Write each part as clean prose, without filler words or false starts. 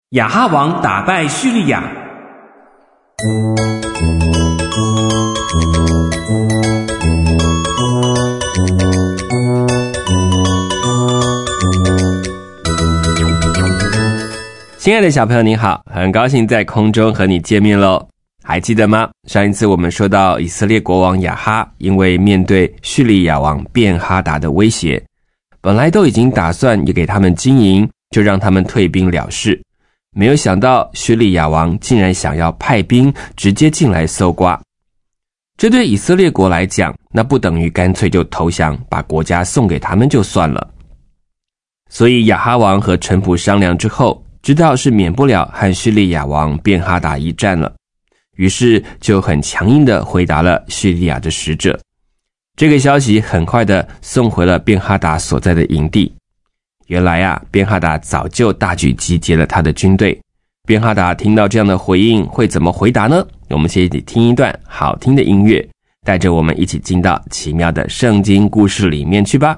亚哈王打败叙利亚。亲爱的小朋友你好，很高兴在空中和你见面咯。还记得吗？上一次我们说到以色列国王亚哈因为面对叙利亚王便哈达的威胁，本来都已经打算也给他们金银，就让他们退兵了事，没有想到叙利亚王竟然想要派兵直接进来搜刮。这对以色列国来讲，那不等于干脆就投降，把国家送给他们就算了。所以亚哈王和臣仆商量之后，知道是免不了和叙利亚王便哈达一战了，于是就很强硬地回答了叙利亚的使者。这个消息很快地送回了便哈达所在的营地。原来啊，便哈达早就大举集结了他的军队。便哈达听到这样的回应，会怎么回答呢？我们先一起听一段好听的音乐，带着我们一起进到奇妙的圣经故事里面去吧。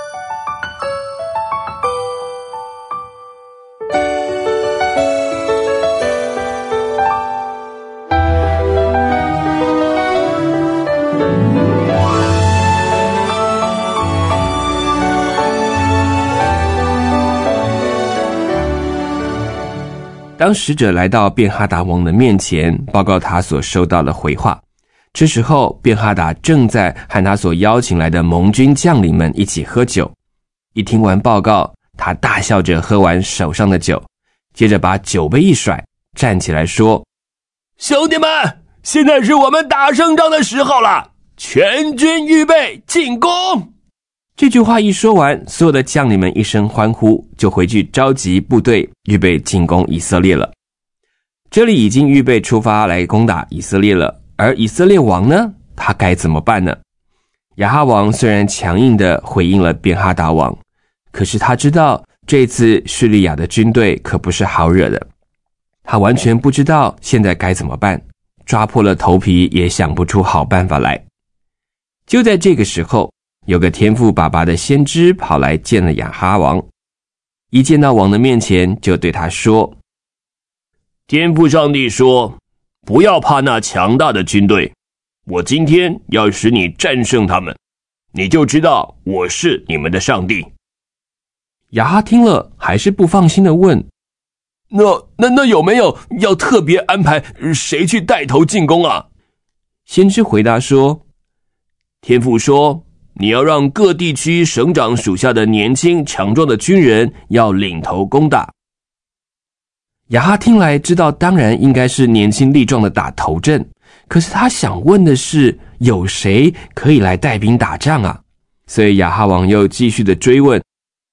当使者来到便哈达王的面前，报告他所收到的回话，这时候便哈达正在和他所邀请来的盟军将领们一起喝酒。一听完报告，他大笑着喝完手上的酒，接着把酒杯一甩，站起来说：兄弟们，现在是我们打胜仗的时候了，全军预备进攻。这句话一说完，所有的将领们一声欢呼，就回去召集部队，预备进攻以色列了。这里已经预备出发来攻打以色列了，而以色列王呢，他该怎么办呢？亚哈王虽然强硬地回应了便哈达王，可是他知道这次叙利亚的军队可不是好惹的，他完全不知道现在该怎么办，抓破了头皮也想不出好办法来。就在这个时候，有个天父爸爸的先知跑来见了亚哈王，一见到王的面前就对他说：天父上帝说，不要怕那强大的军队，我今天要使你战胜他们，你就知道我是你们的上帝。亚哈听了还是不放心地问：那有没有要特别安排谁去带头进攻啊？先知回答说：天父说，你要让各地区省长属下的年轻强壮的军人要领头攻打。亚哈听来知道当然应该是年轻力壮的打头阵，可是他想问的是有谁可以来带兵打仗啊？所以亚哈王又继续的追问：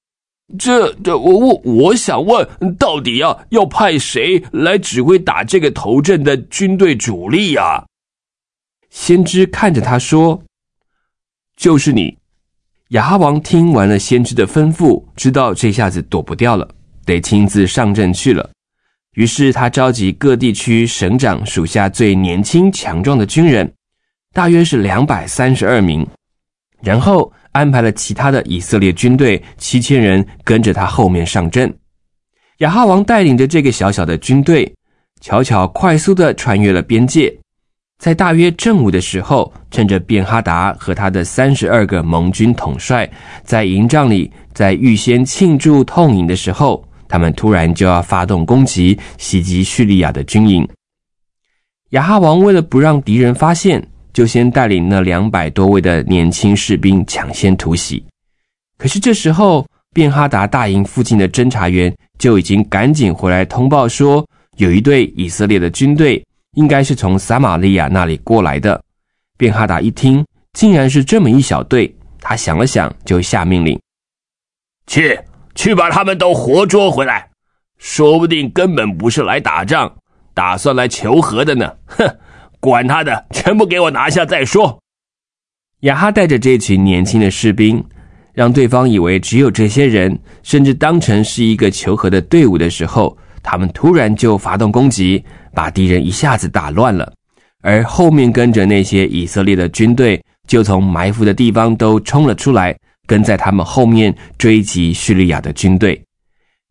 我想问，到底要派谁来指挥打这个头阵的军队主力啊？先知看着他说：就是你。亚哈王听完了先知的吩咐，知道这下子躲不掉了，得亲自上阵去了。于是他召集各地区省长属下最年轻强壮的军人，大约是232名，然后安排了其他的以色列军队7000人跟着他后面上阵。亚哈王带领着这个小小的军队，悄悄快速地穿越了边界，在大约正午的时候，趁着便哈达和他的32个盟军统帅在营帐里在预先庆祝痛饮的时候，他们突然就要发动攻击，袭击叙利亚的军营。亚哈王为了不让敌人发现，就先带领那200多位的年轻士兵抢先突袭。可是这时候，便哈达大营附近的侦察员就已经赶紧回来通报说，有一队以色列的军队应该是从撒玛利亚那里过来的。便哈达一听，竟然是这么一小队，他想了想，就下命令：去把他们都活捉回来，说不定根本不是来打仗，打算来求和的呢。管他的，全部给我拿下再说。亚哈带着这群年轻的士兵，让对方以为只有这些人，甚至当成是一个求和的队伍的时候，他们突然就发动攻击，把敌人一下子打乱了，而后面跟着那些以色列的军队就从埋伏的地方都冲了出来，跟在他们后面追击叙利亚的军队。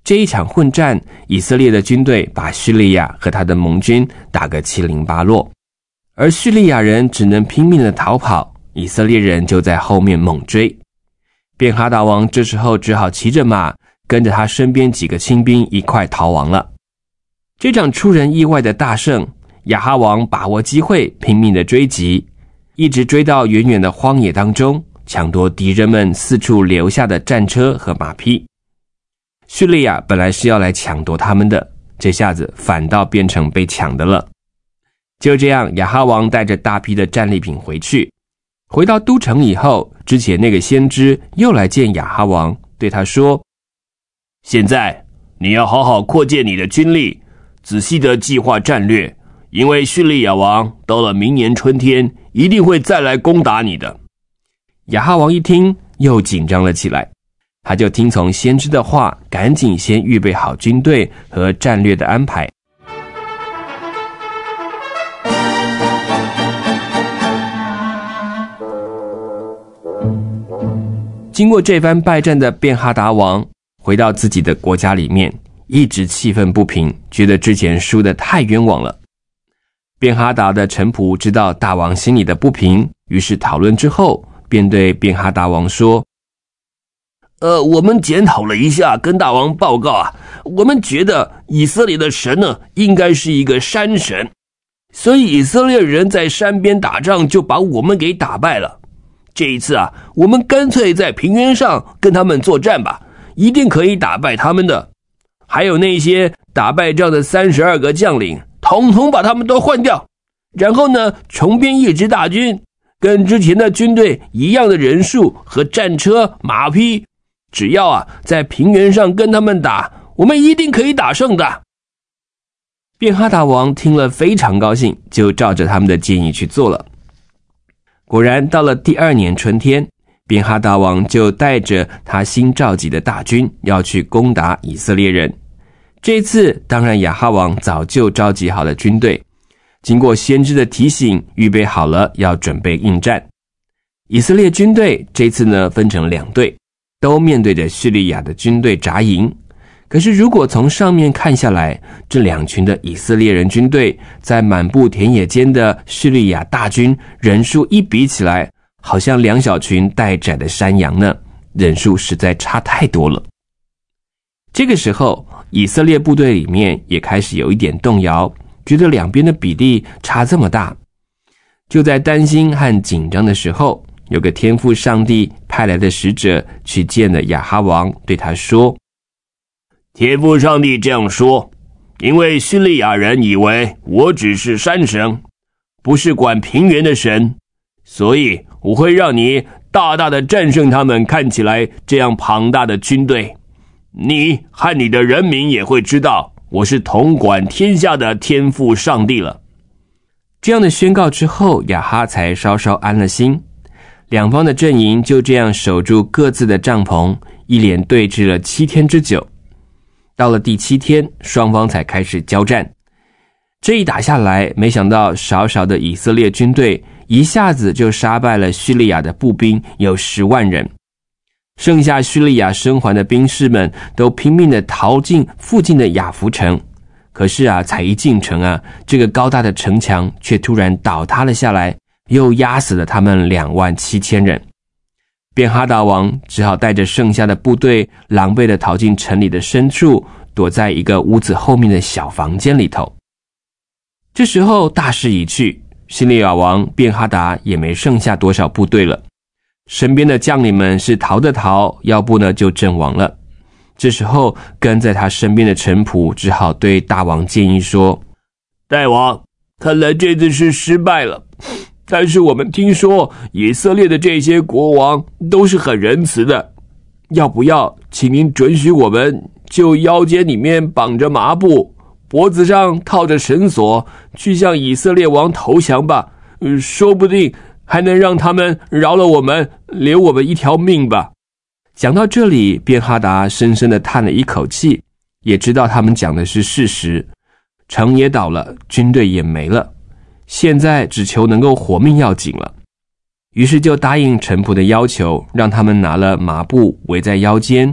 这一场混战，以色列的军队把叙利亚和他的盟军打个七零八落，而叙利亚人只能拼命的逃跑，以色列人就在后面猛追。便哈达王这时候只好骑着马，跟着他身边几个亲兵一块逃亡了。这场出人意外的大胜，亚哈王把握机会拼命的追击，一直追到远远的荒野当中，抢夺敌人们四处留下的战车和马匹。叙利亚本来是要来抢夺他们的，这下子反倒变成被抢的了。就这样，亚哈王带着大批的战利品回到都城以后，之前那个先知又来见亚哈王，对他说：现在你要好好扩建你的军力，仔细的计划战略，因为叙利亚王到了明年春天一定会再来攻打你的。亚哈王一听又紧张了起来，他就听从先知的话，赶紧先预备好军队和战略的安排。经过这番败战的便哈达王回到自己的国家里面，一直气愤不平，觉得之前输得太冤枉了。便哈达的臣仆知道大王心里的不平，于是讨论之后，便对便哈达王说：我们检讨了一下，跟大王报告啊，我们觉得以色列的神呢，应该是一个山神，所以以色列人在山边打仗就把我们给打败了。这一次啊，我们干脆在平原上跟他们作战吧，一定可以打败他们的。还有那些打败仗的32个将领，统统把他们都换掉，然后呢，重编一支大军，跟之前的军队一样的人数和战车、马匹，只要啊在平原上跟他们打，我们一定可以打胜的。便哈达王听了非常高兴，就照着他们的建议去做了。果然到了第2年春天，便哈达王就带着他新召集的大军要去攻打以色列人。这次当然亚哈王早就召集好了军队，经过先知的提醒，预备好了要准备应战。以色列军队这次呢分成2队，都面对着叙利亚的军队扎营。可是如果从上面看下来，这2群的以色列人军队在满布田野间的叙利亚大军人数一比起来，好像2小群待宰的山羊呢，人数实在差太多了。这个时候，以色列部队里面也开始有一点动摇，觉得两边的比例差这么大。就在担心和紧张的时候，有个天父上帝派来的使者去见了亚哈王，对他说：天父上帝这样说，因为叙利亚人以为我只是山神，不是管平原的神，所以我会让你大大的战胜他们看起来这样庞大的军队。你和你的人民也会知道，我是统管天下的天父上帝了。这样的宣告之后，亚哈才稍稍安了心。两方的阵营就这样守住各自的帐篷，一连对峙了7天之久。到了第7天，双方才开始交战。这一打下来，没想到少少的以色列军队一下子就杀败了叙利亚的步兵，有10万人。剩下叙利亚生还的兵士们都拼命的逃进附近的雅弗城。可是啊，才一进城啊，这个高大的城墙却突然倒塌了下来，又压死了他们27000人。便哈达王只好带着剩下的部队狼狈地逃进城里的深处，躲在一个屋子后面的小房间里头。这时候大势已去，叙利亚王便哈达也没剩下多少部队了，身边的将领们是逃的逃，要不呢就阵亡了。这时候跟在他身边的臣仆只好对大王建议说：大王，看来这次是失败了，但是我们听说以色列的这些国王都是很仁慈的，要不要请您准许我们就腰间里面绑着麻布，脖子上套着绳索，去向以色列王投降吧，说不定还能让他们饶了我们，留我们一条命吧。讲到这里，便哈达深深地叹了一口气，也知道他们讲的是事实，城也倒了，军队也没了，现在只求能够活命要紧了。于是就答应臣仆的要求，让他们拿了麻布围在腰间，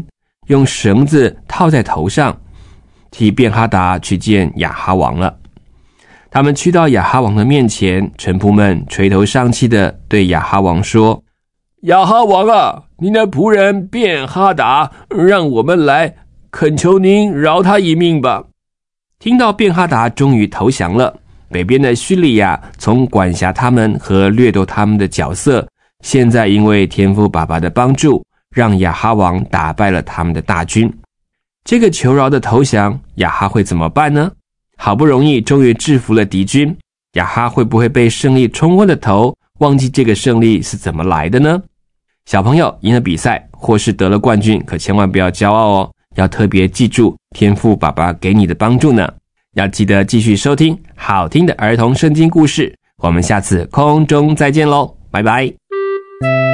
用绳子套在头上，替便哈达去见亚哈王了。他们去到亚哈王的面前，臣仆们垂头丧气地对亚哈王说：亚哈王啊，您的仆人便哈达让我们来，恳求您饶他一命吧。听到便哈达终于投降了，北边的叙利亚从管辖他们和掠夺他们的角色，现在因为天父爸爸的帮助，让亚哈王打败了他们的大军。这个求饶的投降，亚哈会怎么办呢？好不容易终于制服了敌军，亚哈会不会被胜利冲昏了头，忘记这个胜利是怎么来的呢？小朋友赢了比赛或是得了冠军，可千万不要骄傲哦，要特别记住天父爸爸给你的帮助呢。要记得继续收听好听的儿童圣经故事，我们下次空中再见咯，拜拜。